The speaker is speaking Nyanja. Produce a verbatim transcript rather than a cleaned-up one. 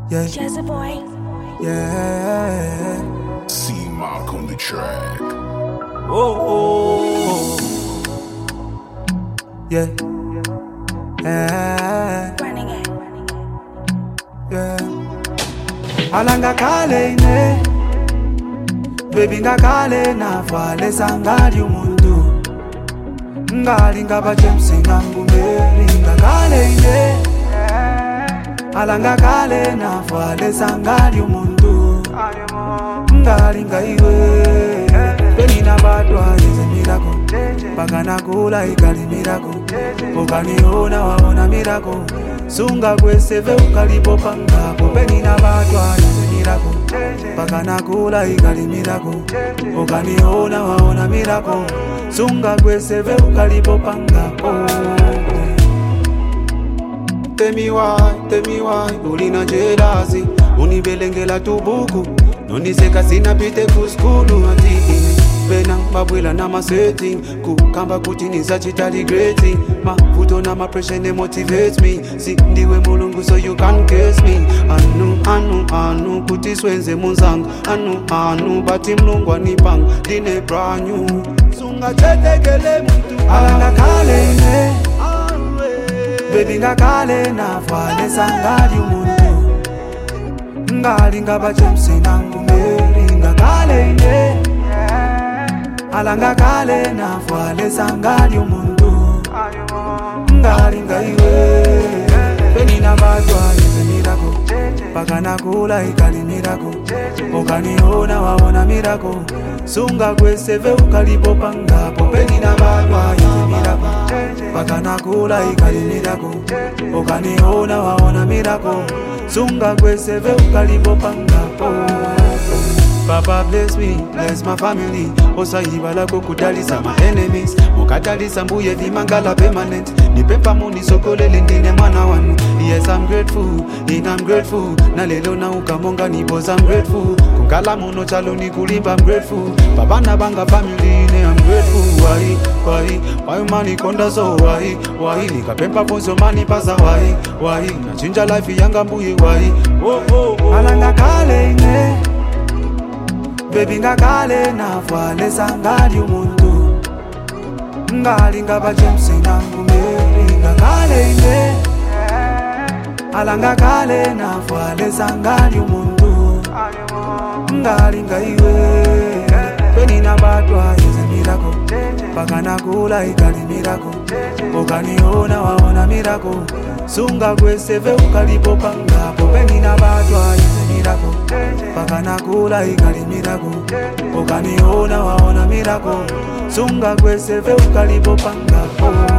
Yeah. Jazzy boy. Yeah. C Mark on the track. Oh, oh, oh. Yeah. Yeah. Running it. Yeah. Alanga kale ine baby ngakale navale sangali umuntu ngali ngaba James ngangumeli ngakale ine alanga kale navale sangali umuntu ngali ngaiwe penina batwa yeze mirako bakana kula ikali mirako ukaniona waona mirako sunga kweseve ukalipo pangapo penina batwa yeze mirako bakana kula ikali mirako ukaniona waona mirako sunga kweseve ukalipo pangapo. Tell me why, tell me why ulina jealousy unibelengela tubuku noniseka sina pite kuskulu ati bena babwela na masetting kukamba kuti nisachitali great mavuto na ma pressure ne motivates me si ndiwe mulungu so you can't guess me anu anu anu kuti swenze munzangu anu anu bati mlungu anipanga dine brand new sunga tetekele muntu alanga kale ine baby ngakale navale sangali umuntu ngali ngaba James nangumeli ngakale ine alanga kale navale sangali umuntu ngali ngaiwe penina batwa yeze mirako bakana kula ikali mirako ukaniona waona mirako sunga kweseve ukalipo pangapo penina batwa yeze mirako bakana kula ikali mirako ukaniona waona mirako sunga kweseve ukalipo pangapo. Papa bless me, bless my family. Osayibala kukudalisa my enemies. Mukadalisa mbuye vimangala permanent. Nipepa muni sokolele ndine mwana wanu. Yes, I'm grateful, and I'm grateful. Na lelo na ukamonga ni boss, I'm grateful. Kungala muno chalo ni kulimba, I'm grateful. Baba na banga family ne, I'm grateful. Why, why, why money konda so why, why? Nikapempa ponzo mani pasa why, why? Na chinja life yanga mbuye why. Oh, oh, oh. Alanga kale ine baby ngakale navale sangali umuntu ngali ngaba James nangumeli ngakale ine alanga kale navale sangali umuntu ngali ngaiwe penina batwa yeze mirako bakana kula ikali mirako ukaniona waona mirako sunga kweseve ukalipo pangapo penina batwa yeze mirako bakana kula ikali mirako ukaniona waona mirako sunga kweseve ukalipo pangapo.